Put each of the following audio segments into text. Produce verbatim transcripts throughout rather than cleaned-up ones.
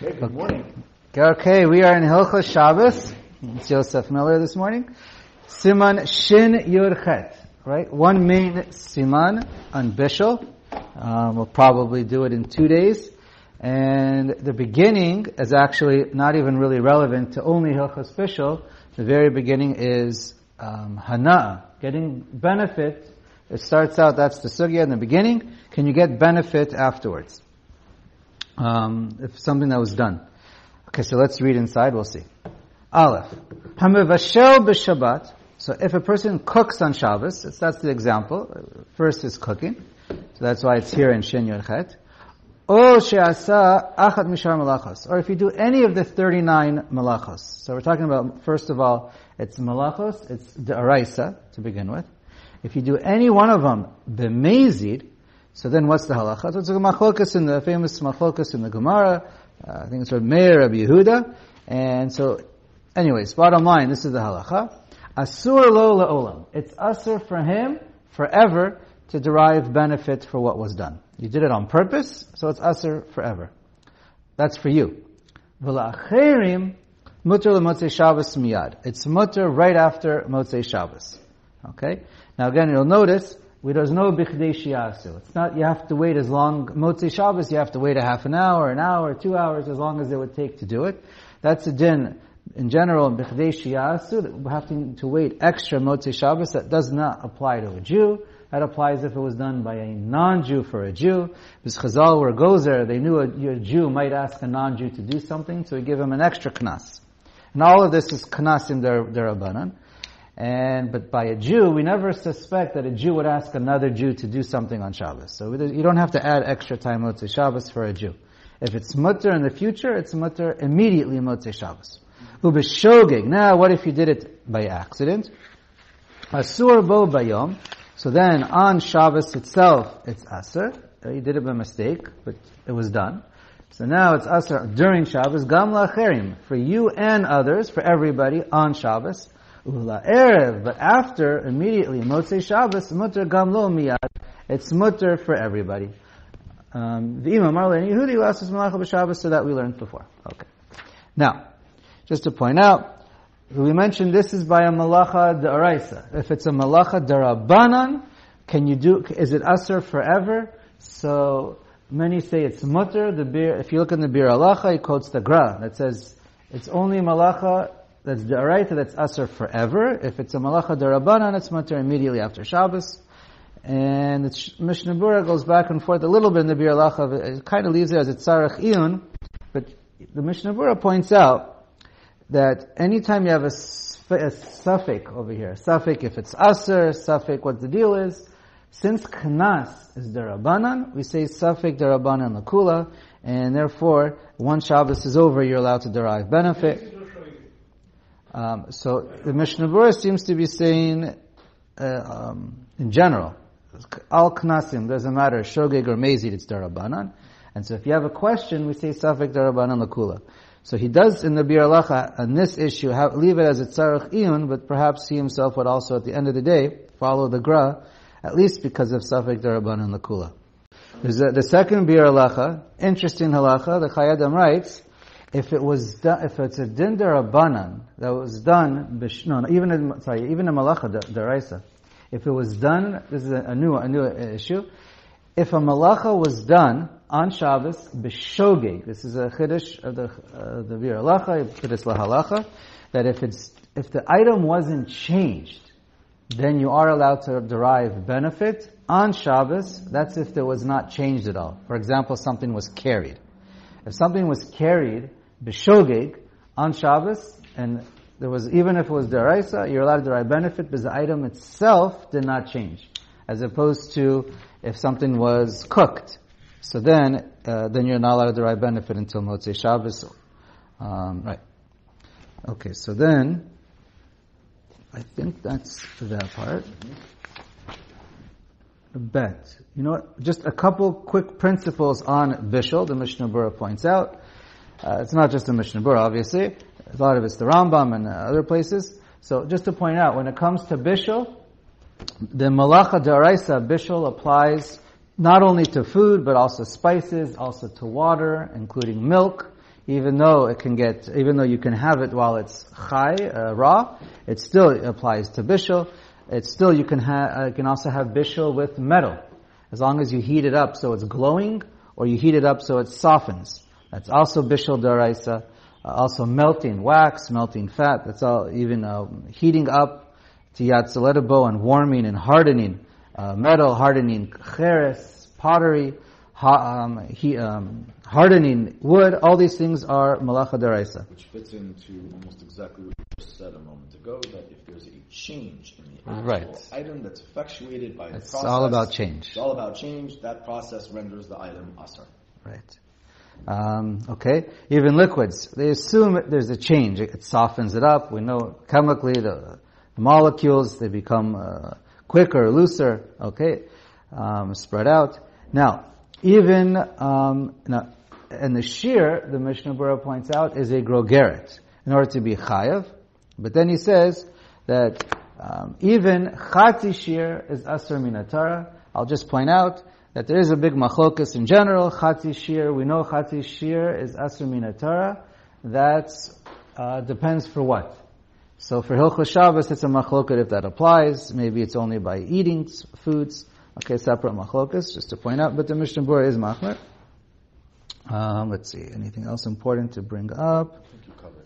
Okay, good morning. Okay, we are in Hilchos Shabbos. It's Yosef Miller this morning. Siman Shin Yud Chet. Right? One main siman on Bishul. Um, we'll probably do it in two days. And the beginning is actually not even really relevant to only Hilchos Bishul. The very beginning is um, Hana, getting benefit. It starts out, that's the sugya in the beginning. Can you get benefit afterwards? Um, if something that was done. Okay, so let's read inside, we'll see. Aleph. Hamevashel b'Shabbat. So if a person cooks on Shabbos, that's the example. First is cooking. So that's why it's here in Shin Yud Chet. O she'asa achat mishar malachos. Or if you do any of the thirty-nine malachos. So we're talking about, first of all, it's malachos, it's d'oraisa to begin with. If you do any one of them, b'mezid, so then what's the halacha? So it's a machlokas in the famous machlokas in the Gemara. Uh, I think it's Rabbi Meir, Rabbi Yehuda. And so, anyways, bottom line, this is the halacha. Asur lo la'olam. It's asur for him forever to derive benefit for what was done. You did it on purpose, so it's asur forever. That's for you. V'la'acherim mutter l'motzei Shabbos miyad. It's mutter right after Motzei Shabbos. Okay? Now again, you'll notice, we, there's no bichdei shi'asu. It's not, you have to wait as long, Motzei Shabbos, you have to wait a half an hour, an hour, two hours, as long as it would take to do it. That's a din, in general, in bichdei shi'asu, that we have to, to wait extra Motzei Shabbos. That does not apply to a Jew. That applies if it was done by a non-Jew for a Jew. Because Chazal were gozer, they knew a, a Jew might ask a non-Jew to do something, so we give him an extra knas. And all of this is knasim derabanan. And, but by a Jew, we never suspect that a Jew would ask another Jew to do something on Shabbos. So you don't have to add extra time Motzei Shabbos for a Jew. If it's mutter in the future, it's mutter immediately Motzei Shabbos. Ubeshogeg. Now, what if you did it by accident? Asur bo bayom. So then, on Shabbos itself, it's asur. You did it by mistake, but it was done. So now it's asur during Shabbos. Gam la'acherim. For you and others, for everybody, on Shabbos. Ula erev, but after, immediately, Motzei Shabbos, mutter gam lo miyad. It's mutter for everybody. Um, the Imam Marlon Yehudi lasis malacha b'Shabbos, so that we learned before. Okay. Now, just to point out, we mentioned this is by a malacha d'oraisa. If it's a malacha d'rabanan, can you do, is it asur forever? So, many say it's mutter. The beer, if you look in the Bir Halacha, he quotes the Gra, that says, it's only malacha that's d'oraita, that's asur forever. If it's a malacha d'rabanan, it's mutter immediately after Shabbos. And the Mishnah Berurah goes back and forth a little bit in the Bir Halacha. It kind of leaves it as it's tzarech iyun, but the Mishnah Berurah points out that anytime you have a, a suffix over here, suffix if it's asur, suffix what the deal is, since knas is d'rabanan, we say suffix d'rabanan l'kula, and therefore, once Shabbos is over, you're allowed to derive benefit. Um, so the Mishnah Berurah seems to be saying, uh, um, in general, al knasim, doesn't matter, shogeg or mezid, it's d'rabanan. And so if you have a question, we say suffix d'rabanan l'kula. So he does in the Bir Halacha on this issue have, leave it as a tzarech iyun, but perhaps he himself would also at the end of the day follow the Gra, at least because of suffix d'rabanan l'kula. There's a, the second Bir Halacha, interesting halacha, the Chayei Adam writes, if it was done, if it's a din d'rabanan that was done, bish, no, even a, sorry, even a malacha d'oraisa, if it was done, this is a, a new a new issue. If a malacha was done on Shabbos b'shogeg, this is a chiddush of the uh, the Bir Halacha, chiddush lahalacha, that if it's if the item wasn't changed, then you are allowed to derive benefit on Shabbos. That's if it was not changed at all. For example, something was carried. If something was carried b'shogeg on Shabbos, and there was, even if it was d'oraisa, you're allowed to derive benefit because the item itself did not change, as opposed to if something was cooked. So then, uh, then you're not allowed to derive benefit until Motzei Shabbos. Um, right. Okay, so then, I think that's that part. Bet. You know what? Just a couple quick principles on Bishul, the Mishnah Berurah points out. Uh, it's not just the Mishnah Berurah, obviously. A lot of it's the Rambam and other places. So just to point out, when it comes to Bishul, the malacha d'oraisa Bishul applies not only to food, but also spices, also to water, including milk. even though it can get, even though you can have it while it's chai, uh, raw, it still applies to bishul. It's still, you can have, uh, you can also have bishul with metal. As long as you heat it up so it's glowing, or you heat it up so it softens. That's also bishul d'oraisa. Uh, also melting wax, melting fat. That's all, even uh, heating up to yatzaletabo and warming and hardening uh, metal, hardening cheres, pottery, ha, um, he, um, hardening wood. All these things are malacha d'oraisa. Which fits into almost exactly what you just said a moment ago, that if there's a change in the actual right. item that's effectuated by it's the process. It's all about change. It's all about change. That process renders the item asar. Right. Um, okay. Even liquids, they assume there's a change. It, it softens it up. We know chemically the, the molecules, they become uh, quicker, looser. Okay. Um, spread out. Now, even um, now, and the shear, the Mishnah Berurah points out, is a grogeret in order to be chayav. But then he says that um, even chatzi shear is asur minatara. I'll just point out that there is a big machlokas in general. Chatzi shear, we know chatzi shear is asur minatara. That uh, depends for what. So for Hilchos Shabbos, it's a machlokat if that applies. Maybe it's only by eating foods. Okay, separate machlokas, just to point out. But the Mishnah Berurah is machmer. Um, let's see, anything else important to bring up? I think you covered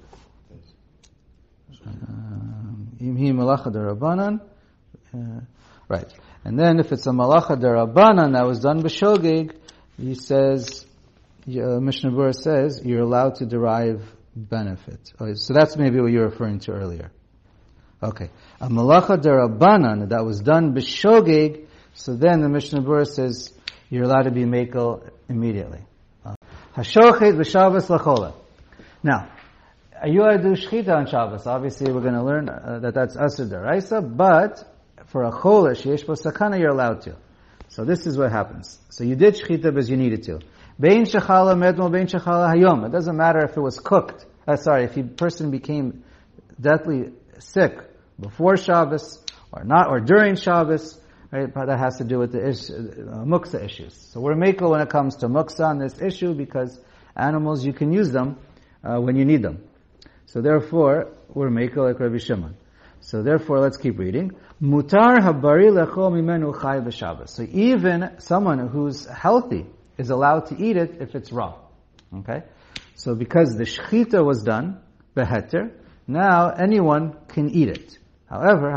it. Imhi malacha derabanan. Right. And then if it's a malacha derabanan that was done b'shogeg, he says, uh, Mishnah Berurah says, you're allowed to derive benefit. Okay, so that's maybe what you're referring to earlier. Okay. A malacha derabanan that was done b'shogeg, so then the Mishnah Berurah says, you're allowed to be mekel immediately. Hashochet b'Shabbos lachola. Now, you are to do shchita on Shabbos. Obviously, we're going to learn uh, that that's asur d'oraisa, but for a chola, sheyesh bo sakana, you're allowed to. So this is what happens. So you did shchita because you needed to. Bein shechala medmo, bein shechala hayom. It doesn't matter if it was cooked. Uh, sorry, if a person became deathly sick before Shabbos, or not, or during Shabbos, right? But that has to do with the ish, uh, muksa issues. So we're mekel when it comes to muksa on this issue because animals, you can use them uh, when you need them. So therefore, we're mekel like Rabbi Shimon. So therefore, let's keep reading. Mutar habari lechol mimenu chay b'Shabbos. So even someone who's healthy is allowed to eat it if it's raw. Okay? So because the shchita was done, beheter, now anyone can eat it. However,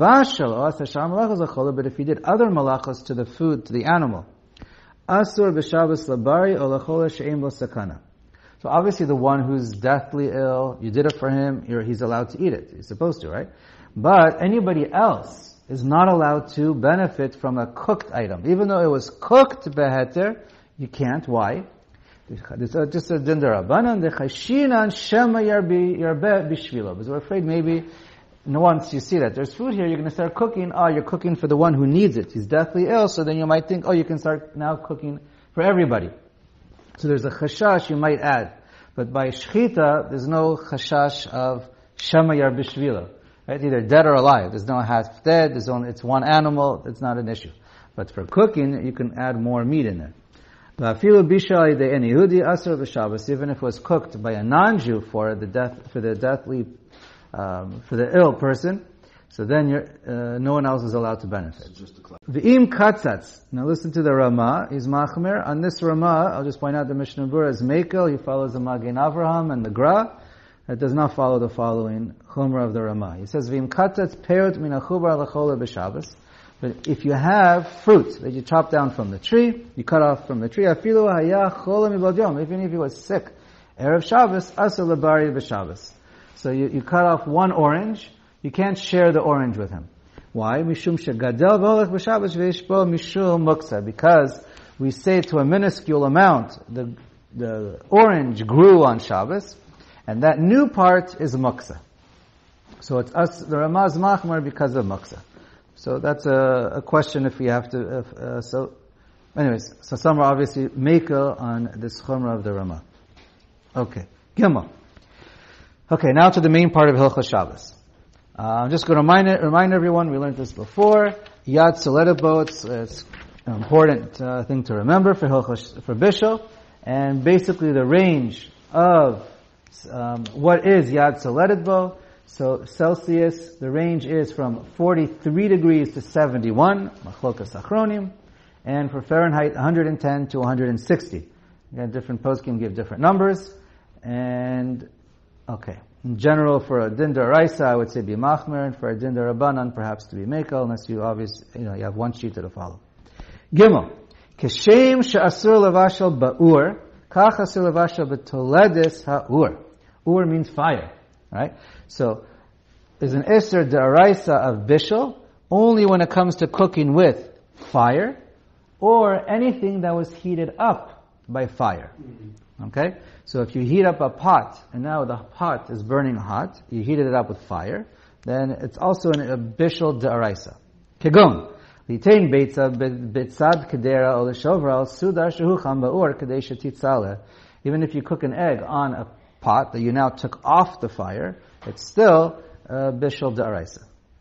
but if you did other malachos to the food, to the animal, asur b'Shabbos labari o lechol she'em lo sakana. So obviously the one who's deathly ill, you did it for him, you're, he's allowed to eat it. He's supposed to, right? But anybody else is not allowed to benefit from a cooked item. Even though it was cooked beheter, you can't. Why? This is just a din d'Rabbanan, the chashinan shema yarbe bishvilo. Because we're afraid maybe once you see that there's food here, you're going to start cooking. Oh, you're cooking for the one who needs it. He's deathly ill, so then you might think, oh, you can start now cooking for everybody. So there's a chashash you might add. But by shchita, there's no chashash of shema yar bishvilo. Right? Either dead or alive. There's no half dead, there's only, it's one animal, it's not an issue. But for cooking, you can add more meat in there. Even if it was cooked by a non-Jew for the death, for the deathly, um, for the ill person, so then you're, uh, no one else is allowed to benefit. V'im katzatz. Now listen to the Ramah. He's machmer. On this Ramah, I'll just point out the Mishnah Berurah is mekel. He follows the Magen Avraham and the Gra. It does not follow the following chumrah of the Ramah. He says, V'im katzatz peot min achubar lechola b'Shabbos. But if you have fruit that you chop down from the tree, you cut off from the tree, afilu haya chola mibad yom. Even if he was sick, erev Shabbos, asur lebari b'Shabbos. So you, you cut off one orange, you can't share the orange with him. Why? Mishum shegadel v'olech b'Shabbos v'yishbo mishum muksa. Because we say to a minuscule amount, the the orange grew on Shabbos, and that new part is muksa. So it's us, the Ramaz machmer because of muksa. So that's a, a question if we have to. If, uh, so, anyways, so some are obviously mekel on this chumrah of the Ramah. Okay, Gimel. Okay, now to the main part of Hilchos Shabbos. Uh, I'm just going to remind remind everyone, we learned this before. Yad Soledabo, it's, it's an important uh, thing to remember for Hilchos, for Bishul. And basically the range of um, what is Yad Soledet Bo. So Celsius, the range is from forty-three degrees to seventy-one, Machlokas Achronim, and for Fahrenheit, one hundred ten to one hundred sixty. Again, different poskim give different numbers, and okay. In general, for a din d'oraisa, I would say be machmer, and for a din d'rabanan, perhaps to be mekel, unless you obviously, you know, you have one sheet to follow. Gimel. Keshem she'asur levashal ba'ur, kach asur levashal b'toledis ha'ur. Ur means fire, right? So, there's an iser d'oraisa of bishul, only when it comes to cooking with fire, or anything that was heated up by fire. Okay? So if you heat up a pot, and now the pot is burning hot, you heated it up with fire, then it's also an a bishul d'oraisa. Kegon. Litain beitza betzad kedera or l'shovral sudar shehu cham ba'ur kadei shetitzaleh. Even if you cook an egg on a pot that you now took off the fire, it's still uh, bishul d'oraisa.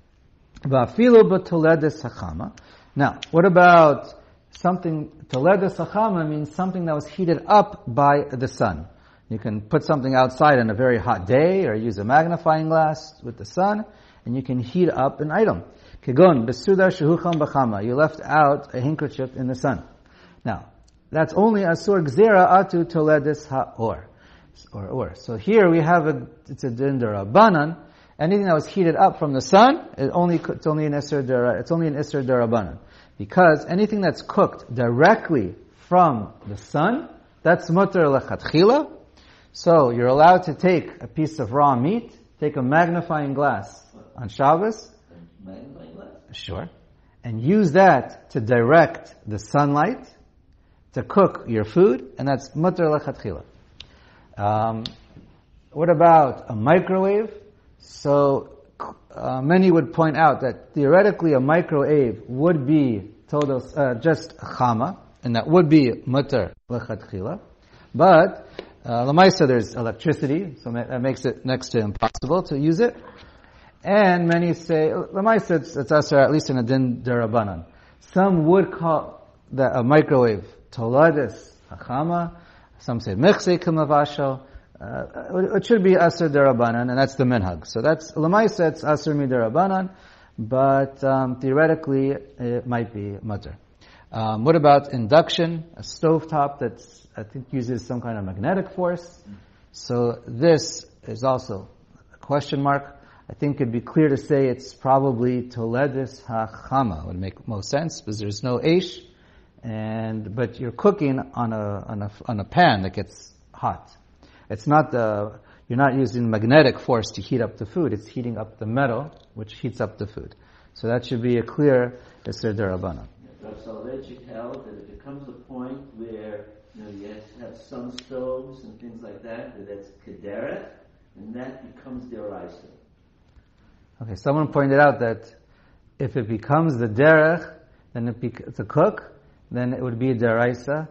Va'afilu b'toledes hachama. Now, what about something, toledes hachama means something that was heated up by the sun. You can put something outside on a very hot day, or use a magnifying glass with the sun, and you can heat up an item. Kegon, besudar shehucham b'chama. You left out a handkerchief in the sun. Now, that's only asur gzera atu toledes ha'or. Or, or. So here we have a, it's a din d'rabanan. Anything that was heated up from the sun, it only, it's only an isser d'ra, it's only an isser d'rabanan. Because anything that's cooked directly from the sun, that's mutter lechatchila. So you're allowed to take a piece of raw meat, take a magnifying glass on Shabbos, Magnifying glass? sure, and use that to direct the sunlight to cook your food, and that's mutter lechatchila. Um, what about a microwave? So uh, many would point out that theoretically a microwave would be todos, uh, just chama, and that would be mutter lechatchila. But uh, lamaisa, there's electricity, so that makes it next to impossible to use it. And many say lamaisa, it's, it's asar at least in a din d'rabanan. Some would call that a microwave toledes hachama. Some say mechse kamavashal. Uh, it should be asur d'rabanan, and that's the minhag. So that's lamaisa, it's asur mid'rabanan, but um, theoretically it might be mutter. Um, what about induction? A stovetop that's I think uses some kind of magnetic force. So this is also a question mark. I think it'd be clear to say it's probably toledis hachama. Would make most sense because there's no eish, and but you're cooking on a on a on a pan that gets hot. It's not the, you're not using magnetic force to heat up the food. It's heating up the metal, which heats up the food. So that should be a clear Isser D'Rabbanan. Rav Soloveitchik held that if it comes to a point where, you know, you have to have sun stoves and things like that, that that's kederet, and that becomes deraisa. Okay, someone pointed out that if it becomes the derech, then it bec- to cook, then it would be deraisa.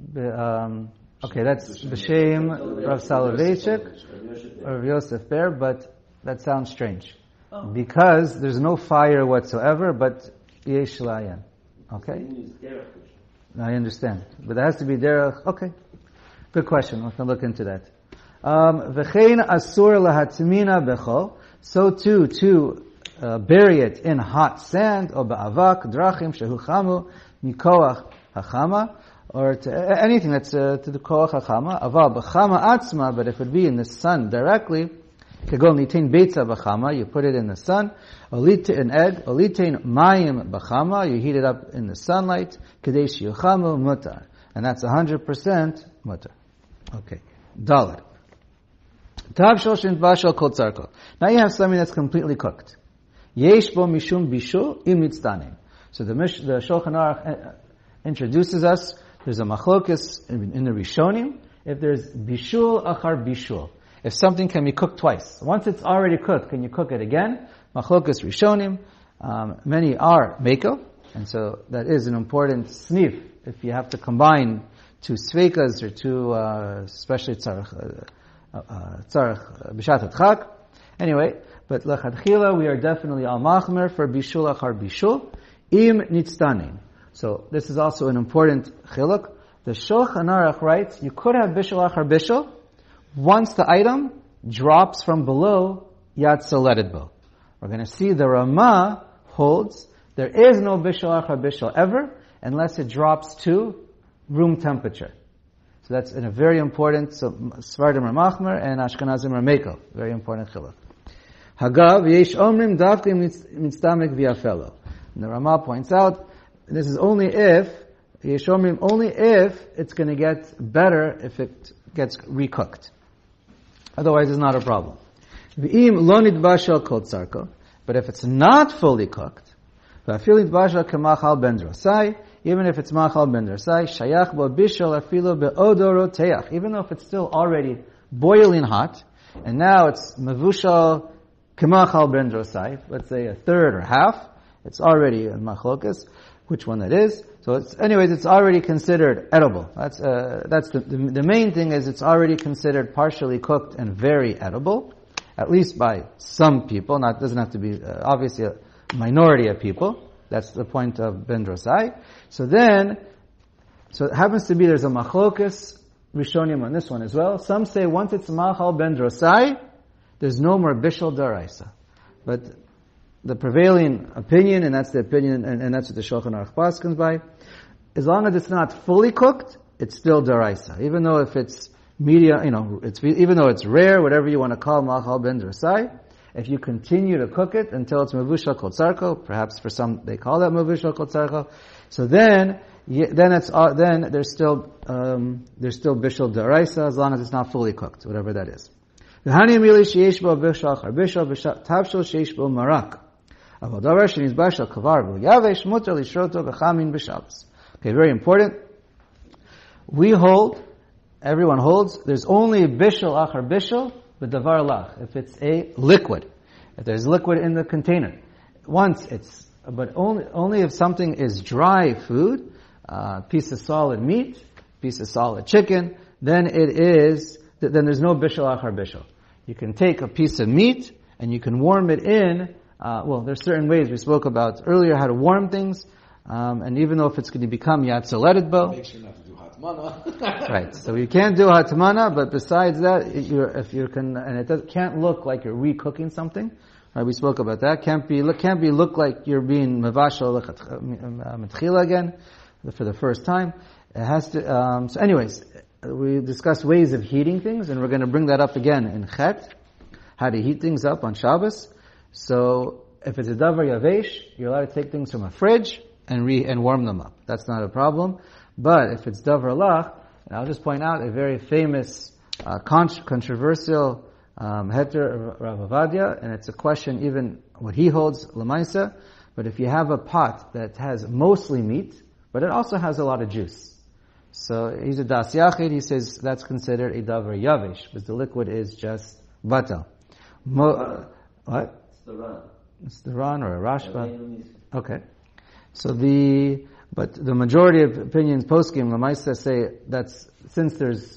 Um, Okay, that's B'Shem Rav Soloveitchik or Rav Yosef Ber, but that sounds strange. Oh. Because there's no fire whatsoever, but yesh layan. Okay? I understand. But there has to be derech. Okay. Good question. We can look into that. V'chein asur lahatmina becho. So too, to uh, bury it in hot sand, or ba'avak, drachim, shehu chamu, mikoach hachama, or to anything that's uh, to the koach hachama, aval b'chama atzma, but if it be in the sun directly, kegon litain beitza b'chama, you put it in the sun, or an egg, or litain mayim b'chama, you heat it up in the sunlight, kedei sheyuchamu mutar, and that's one hundred percent mutar. Okay. Dalet. Tav shoshin bashal kol tzarko. Now you have something that's completely cooked. Yesh bo mishum bishul im nitzdanim. So the, Mish, the Shulchan Aruch introduces us. There's a machlokas in, in the Rishonim. If there's bishul achar bishul, if something can be cooked twice, once it's already cooked, can you cook it again? Machlokas Rishonim. Um, many are mekel, and so that is an important snif. If you have to combine two sveikas or two, uh, especially tzarech, uh, uh, tzarech b'shat chak. Anyway, but lechadchila we are definitely al machmer for bishul achar bishul im nitzdanim. So this is also an important chiluk. The Shulchan Aruch writes, you could have bishul achar bishul, once the item drops from below Yatsa Ledidbo. We're going to see the Ramah holds there is no Bishul Achar Bishul ever unless it drops to room temperature. So that's in a very important, so Sfardim are Machmer and Ashkenazim are Mekel. Very important chiluk. Hagav, yesh omrim davkim mitzdamek v'yafelo. And the Ramah points out, this is only if, yesh omrim, only if it's going to get better if it gets recooked. Otherwise it's not a problem. V'im lo nidbashal kol tzarko. But if it's not fully cooked, v'afil nidbashal k'machal ben drosai, even if it's machal ben drosai, shayach bo bishol afilo be'odoroteach. Even though if it's still already boiling hot, and now it's mavushal k'machal ben drosai, let's say a third or half, it's already a machlokas, which one that is. So it's, anyways, it's already considered edible. That's, uh, that's the, the, the main thing is it's already considered partially cooked and very edible, at least by some people. Not, doesn't have to be, uh, obviously a minority of people. That's the point of Ben Drosai. So then, so it happens to be there's a machlokas rishonim on this one as well. Some say once it's machal Ben Drosai, there's no more bishul daraisa. But the prevailing opinion, and that's the opinion, and, and that's what the Shulchan Aruch paskins by, as long as it's not fully cooked, it's still daraisa. Even though if it's media, you know, it's even though it's rare, whatever you want to call machal ben drosai, if you continue to cook it until it's mavushal kol tzarko, perhaps for some they call that mavushal kol tzarko, so then then it's uh, then there's still um, there's still bishul daraisa as long as it's not fully cooked, whatever that is. V'hani mili sheyesh bo bishul achar bishul tavshul sheyesh bo marak. Okay, very important. We hold, everyone holds, there's only bishul achar bishul, but davar lach, if it's a liquid. If there's liquid in the container. Once it's, but only, only if something is dry food, uh, piece of solid meat, piece of solid chicken, then it is, then there's no bishul achar bishul. You can take a piece of meat, and you can warm it in. Uh, well, there's certain ways we spoke about earlier how to warm things, um, and even though if it's going to become Yatsa Ledidbo, make sure not to do hatmana. Right. So you can't do hatmana, but besides that, you're, if you can, and it does, can't look like you're re-cooking something. Right? We spoke about that. Can't be can't be look like you're being mavashal mitchila again for the first time. It has to. Um, so, anyways, we discussed ways of heating things, and we're going to bring that up again in Chet, how to heat things up on Shabbos. So, if it's a davar yavesh, you're allowed to take things from a fridge and re, and warm them up. That's not a problem. But if it's davar lach, and I'll just point out a very famous, uh, con- controversial, um, heter of Rav Avadia, and it's a question even what he holds, lamaisa, but if you have a pot that has mostly meat, but it also has a lot of juice. So, he's a das yachid, he says that's considered a davar yavesh, because the liquid is just batal. Mo- what? The Ran. It's the Ran or a Rashba. Okay. So the, but the majority of opinions poskim, Lamaisa say that's, since there's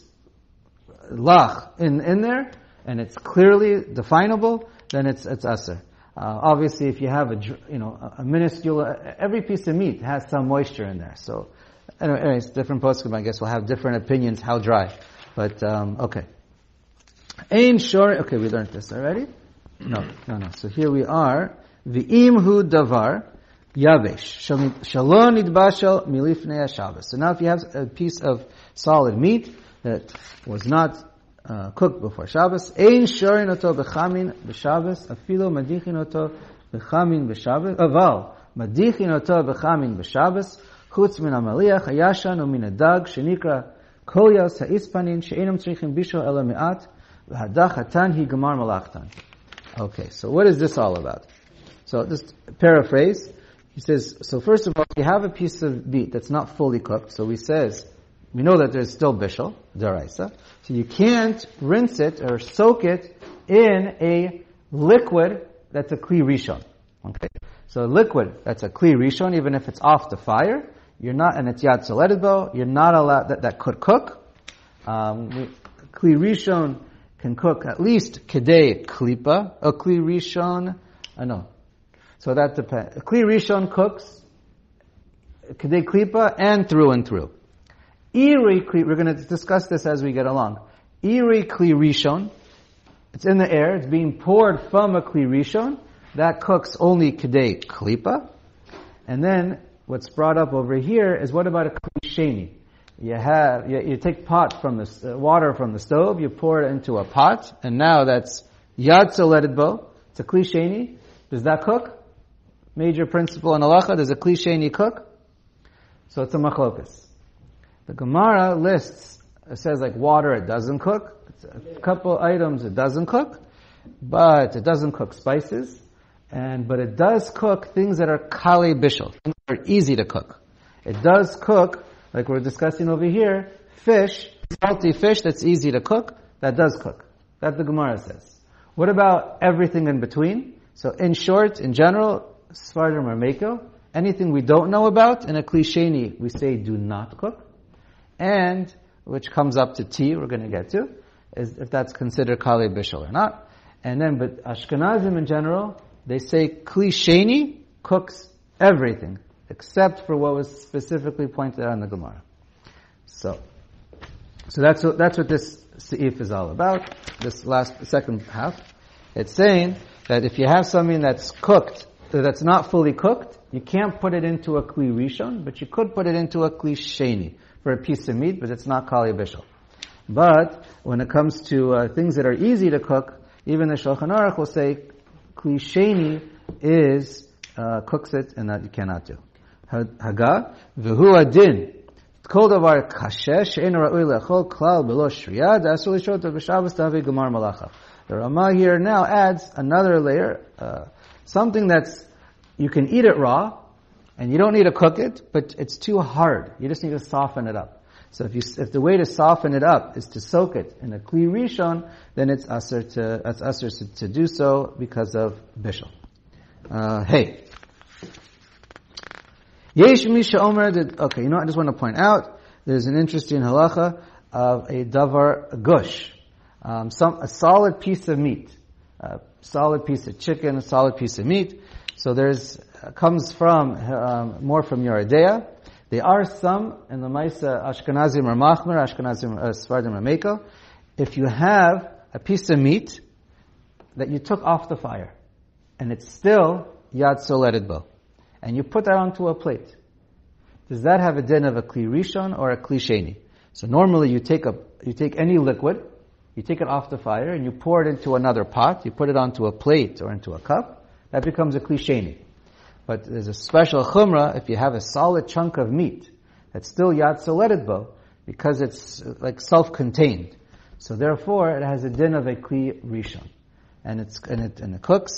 lach in, in there, and it's clearly definable, then it's, it's aser. Uh, obviously if you have a, you know, a minuscule, every piece of meat has some moisture in there. So, anyway, anyways, different poskim, I guess, will have different opinions how dry. But, um, okay. Ein shor, okay, we learned this already. No, no, no. So here we are. V'im hu davar yavesh shalom nidbashal milifnei Shabbos. So now, if you have a piece of solid meat that was not uh, cooked before Shabbos, ein shorin oto b'chamin b'Shabbos, afilo madichin oto b'chamin b'Shabbos. Aval madichin oto b'chamin b'Shabbos, chutz min hamaliach hayashan u'min hadag shenikra kol yos ha'ispanin she'enam tzrichim bishul ela me'at v'hadach hatan hi gemar malachtan. Okay, so what is this all about? So just paraphrase. He says, so first of all, you have a piece of meat that's not fully cooked. So he says, we know that there's still bishul, daraisa. So you can't rinse it or soak it in a liquid that's a kli rishon. Okay, so a liquid that's a kli rishon, even if it's off the fire, you're not, and it's yatsa ledidbo, you're not allowed, that, that could cook. Um, kli rishon can cook at least kedei klipa, a kli rishon, uh, no. So that depends. A kli rishon cooks kedei klipa and through and through. Iri kli, we're going to discuss this as we get along. iri kli rishon. It's in the air. It's being poured from a kli rishon. That cooks only kedei klipa. And then what's brought up over here is what about a kli sheni? You have you, you take pot from the uh, water from the stove. You pour it into a pot, and now that's yad soleted bo. It's a kli sheni. Does that cook? Major principle in halacha. Does a kli sheni cook? So it's a machlokas. The Gemara lists, it says like water, it doesn't cook. It's a couple items it doesn't cook, but it doesn't cook spices, and but it does cook things that are kali bishul, things that are easy to cook. It does cook, like we're discussing over here, fish, salty fish that's easy to cook, that does cook. That the Gemara says. What about everything in between? So in short, in general, Sfardim or Meiko, anything we don't know about, in a kli sheni, we say do not cook. And, which comes up to tea, we're going to get to, is if that's considered kali bishul or not. And then, but Ashkenazim in general, they say kli sheni cooks everything, except for what was specifically pointed out in the Gemara. So, so that's what, that's what this seif is all about, this last, second half. It's saying that if you have something that's cooked, that's not fully cooked, you can't put it into a kli rishon, but you could put it into a kli sheni for a piece of meat, but it's not kali bishul. But when it comes to uh, things that are easy to cook, even the Shulchan Aruch will say kli sheni is uh, cooks it, and that you cannot do. Haga v'hu adin kol davar kasher she'en ra'ui le'achol klal below shriya da'asur lishot b'shabbos ta'avei gemar malacha. The Rama here now adds another layer, uh, something that's, you can eat it raw, and you don't need to cook it, but it's too hard. You just need to soften it up. So if you, if the way to soften it up is to soak it in a kli rishon, then it's asur to, it's asur to, to do so because of bishul. Uh, hey. Yesh misha omer, okay, you know what I just want to point out? There's an interesting halacha of a davar gush. Um, some, a solid piece of meat, a solid piece of chicken, a solid piece of meat. So there's, uh, comes from, um, more from Yeridea. There are some in the Maisa Ashkenazim or Machmer, Ashkenazim or Sfardim or Meiko. If you have a piece of meat that you took off the fire, and it's still yad soleted bo, and you put that onto a plate, does that have a din of a kli rishon or a kli sheni? So normally you take a, you take any liquid, you take it off the fire and you pour it into another pot, you put it onto a plate or into a cup, that becomes a kli sheni. But there's a special chumrah if you have a solid chunk of meat that's still yad soleted bo, because it's like self-contained. So therefore it has a din of a kli rishon. And it's, and it, and it cooks,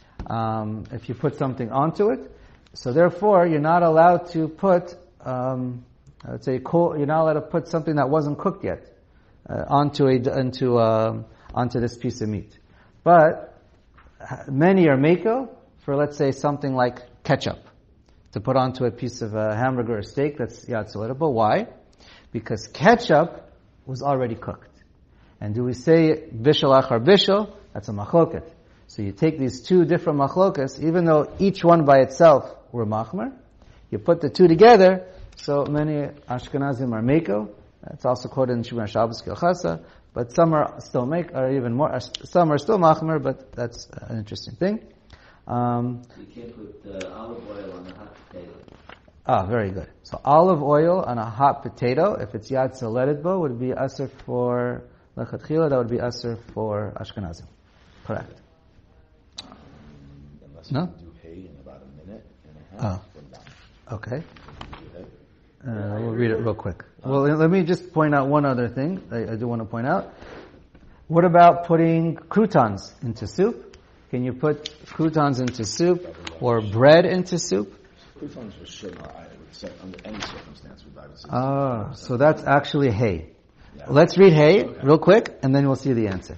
um, if you put something onto it. So therefore you're not allowed to put, um, I would say coal, you're not allowed to put something that wasn't cooked yet. Uh, onto a into um, onto this piece of meat, but many are mako for, let's say, something like ketchup to put onto a piece of a hamburger or steak that's yad soledable. Why? Because ketchup was already cooked, and do we say bishul achar bishul? That's a machloket. So you take these two different machlokas, even though each one by itself were machmer, you put the two together. So many Ashkenazim are mako. It's also quoted in Shimon Shabbos Kilchasa, but some are still make, or even more, some are still machmer, but that's an interesting thing. Um, you can't put uh, olive oil on a hot potato. Ah, very good. So olive oil on a hot potato, if it's yad soledet bo, would be asur for lechatchila, that would be asur for Ashkenazim. Correct. Um, unless No? you do hay in about a minute and a half. Oh. Okay. Do hay. Uh, we'll read it real quick. Well, let me just point out one other thing I, I do want to point out. What about putting croutons into soup? Can you put croutons into soup or bread into soup? Croutons for sure, I would say, under any circumstance, would I would say. Ah, so that's actually hay. Yeah. Let's read hay Okay. real quick, and then we'll see the answer.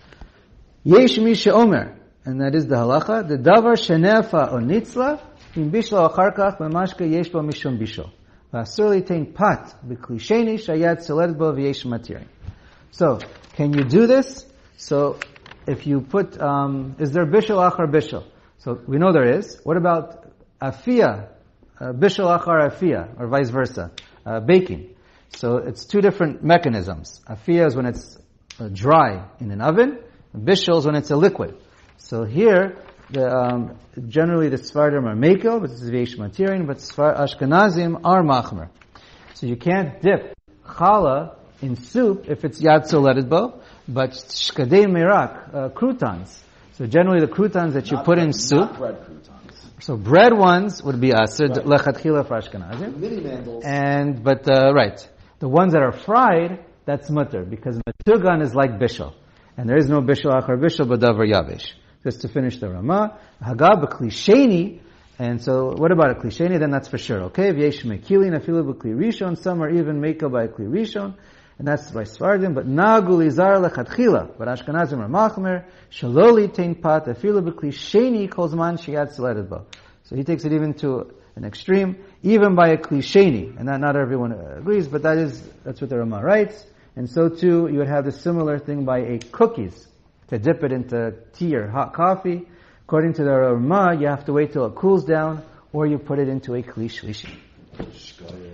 Yesh mi she'omer, and that is the halacha, the davar shenefa o nitzla, im bishlo achar kach memashka yesh bo mishum bishlo. V'asur litain pat b'kli sheni shayad soledet bo v'yesh matirin. So, can you do this? So, if you put, um, is there bishul achar bishul? So, we know there is. What about afia, uh, bishul achar afia, or vice versa, uh, baking? So, it's two different mechanisms. Afia is when it's uh, dry in an oven. Bishul is when it's a liquid. So here, the, um, generally the Sfardim are Mekel, but this is Veish Matirin, but Sfar Ashkenazim are Machmer. So you can't dip challah in soup if it's Yad Soleted Bo, but Shkadei Mirak, uh, croutons. So generally the croutons that you Not put bread, in soup, not bread croutons. so bread ones would be Aser, Right. Lechatchila for Ashkenazim. Mini mandals. And, but, uh, right. The ones that are fried, that's mutter, because Matugan is like Bishul. And there is no Bishul Achar Bishul, but Davar Yavish. Just to finish the Ramah, Hagab Klisheni, and so what about a Klisheni? Then that's for sure, okay? V'yesh Mekilin, Afilu B'Kli Rishon, some are even Meka by Kli Rishon, and that's by Sfardim, but Nagu Lizar Lechatchila, but Ashkenazim are Machmer, Shaloli Tein Pat, Afilu B'Kli Sheni, Kozman Shiyad Seleded Bo. So he takes it even to an extreme, even by a Klisheni, and that not everyone agrees, but that is, that's what the Ramah writes, and so too, you would have the similar thing by a cookies, to dip it into tea or hot coffee. According to the Ramah, you have to wait till it cools down, or you put it into a Kli Shlishi.